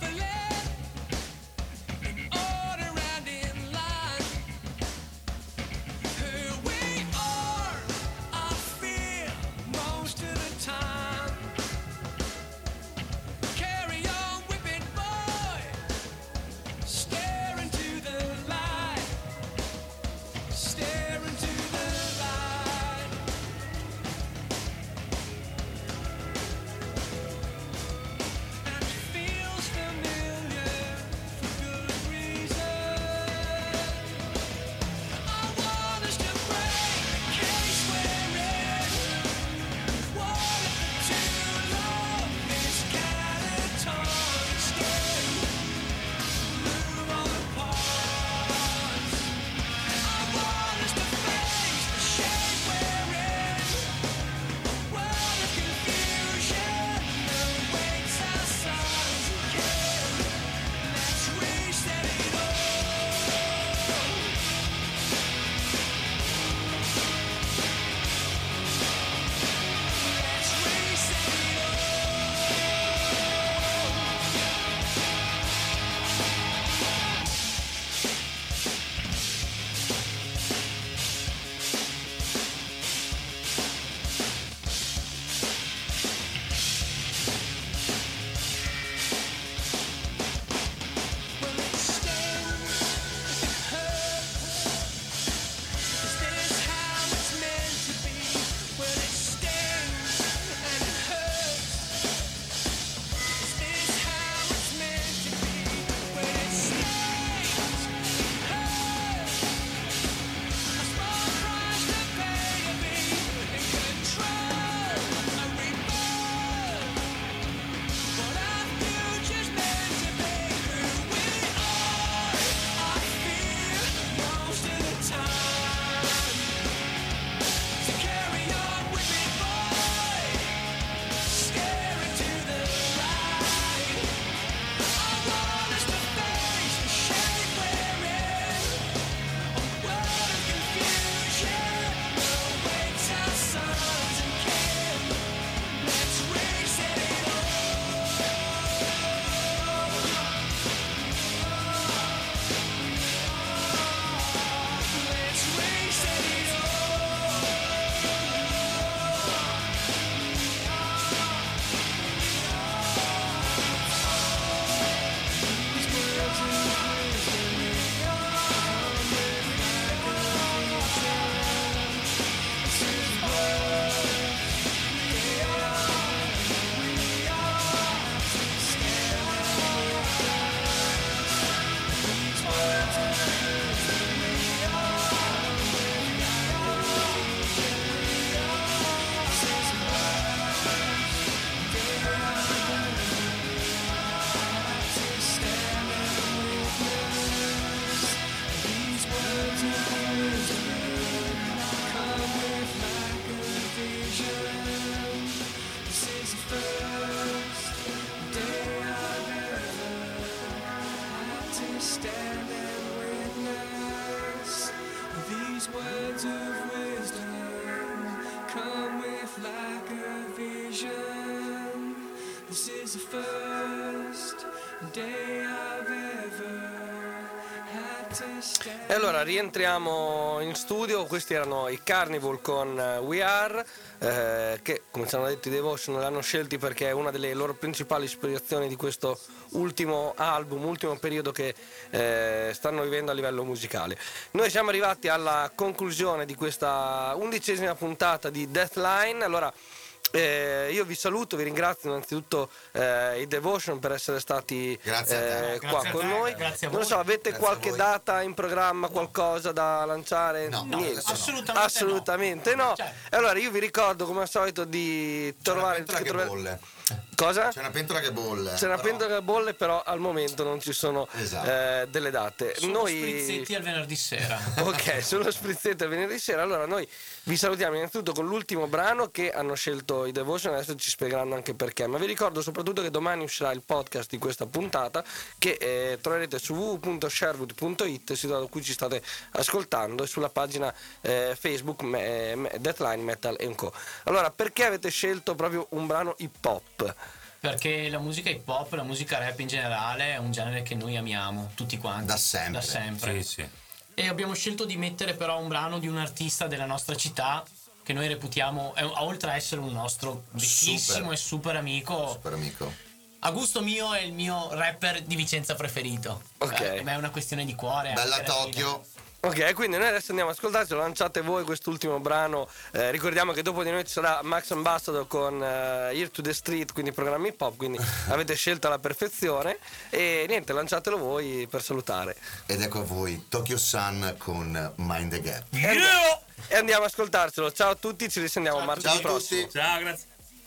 Speaker 6: is the first day I've ever had to stand.
Speaker 2: E allora rientriamo in studio, questi erano i Carnival con eh, We Are, eh, che come ci hanno detto i Devotion l'hanno scelti perché è una delle loro principali ispirazioni di questo ultimo album, ultimo periodo che eh, stanno vivendo a livello musicale. Noi siamo arrivati alla conclusione di questa undicesima puntata di Deathline. Allora Eh, io vi saluto, vi ringrazio innanzitutto eh, i Devotion per essere stati
Speaker 5: Grazie a te.
Speaker 2: eh,
Speaker 4: Grazie
Speaker 2: qua
Speaker 4: a
Speaker 2: con
Speaker 4: te,
Speaker 2: noi.
Speaker 4: grazie a
Speaker 2: Non lo
Speaker 4: voi.
Speaker 2: so, avete
Speaker 5: Grazie a
Speaker 2: qualche
Speaker 5: voi.
Speaker 2: data in programma, qualcosa da lanciare?
Speaker 5: No,
Speaker 2: Niente.
Speaker 5: adesso no.
Speaker 4: Assolutamente,
Speaker 2: Assolutamente no.
Speaker 4: Cioè.
Speaker 2: E allora io vi ricordo come al solito di
Speaker 5: C'è una
Speaker 2: trovare
Speaker 5: pentola che
Speaker 2: trovare-
Speaker 5: bolle.
Speaker 2: Cosa?
Speaker 5: C'è una pentola che bolle.
Speaker 2: C'è una
Speaker 5: però-
Speaker 2: pentola che bolle, però al momento non ci sono
Speaker 5: Esatto.
Speaker 2: eh, delle date.
Speaker 4: Sono
Speaker 2: Noi
Speaker 4: sprizzetti al venerdì sera.
Speaker 2: Ok, sullo sprizzetto il venerdì sera. Allora noi vi salutiamo innanzitutto con l'ultimo brano che hanno scelto i Devotion, adesso ci spiegheranno anche perché, ma vi ricordo soprattutto che domani uscirà il podcast di questa puntata che eh, troverete su w w w punto sherwood punto i t, sito da cui ci state ascoltando, e sulla pagina eh, Facebook me, me, Deathline Metal and Co. Allora, perché avete scelto proprio un brano hip hop?
Speaker 4: Perché la musica hip hop, la musica rap in generale è un genere che noi amiamo tutti quanti.
Speaker 5: Da sempre.
Speaker 4: Da sempre.
Speaker 3: Sì, sì.
Speaker 4: E abbiamo scelto di mettere però un brano di un artista della nostra città che noi reputiamo, è, oltre a essere un nostro vecchissimo
Speaker 5: Super.
Speaker 4: e super amico,
Speaker 5: Super amico.
Speaker 4: a gusto mio è il mio rapper di Vicenza preferito.
Speaker 2: Ok.
Speaker 4: Eh, ma è una questione di cuore.
Speaker 5: Bella
Speaker 4: anche alla fine.
Speaker 5: Tokyo.
Speaker 2: Ok, quindi noi adesso andiamo a ascoltarci, lanciate voi quest'ultimo brano. Eh, ricordiamo che dopo di noi ci sarà Max Ambassador con eh, Here to the Street, quindi programma hip hop, quindi avete scelto alla perfezione. E niente, lanciatelo voi per salutare.
Speaker 5: Ed ecco a voi Tokyo Sun con Mind the Gap.
Speaker 2: E andiamo, e andiamo a ascoltarcelo. Ciao a tutti, ci risentiamo martedì
Speaker 5: Ciao a
Speaker 2: prossimo.
Speaker 5: tutti.
Speaker 3: Ciao, grazie.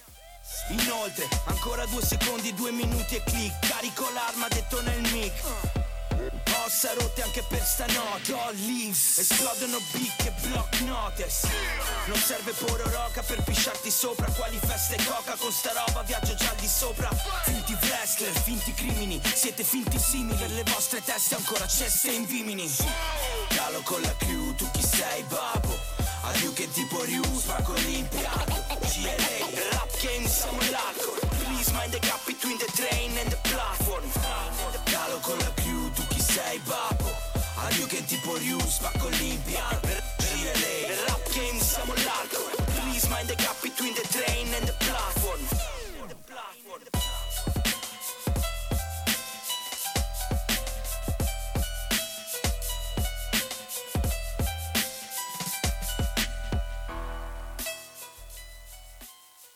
Speaker 7: Inoltre, ancora due secondi, due minuti e click. Carico l'arma, detona il mic. Ossa rotte anche per stanotte. All leaves, esplodono bicche e block notice. Non serve poro roca per pisciarti sopra. Quali feste coca con sta roba, viaggio già al di sopra. Finti wrestler, finti crimini. Siete finti simili, per le vostre teste ancora ceste in vimini. Calo con la crew, tu chi sei babbo? A Ryu che tipo Ryu, spacco l'impianto. G L A, rap game, siamo l'alcol. Please mind the gap between the train and the platform. Calo con la crew, tu chi sei babbo? A Ryu che tipo Ryu, spacco l'impianto. G L A,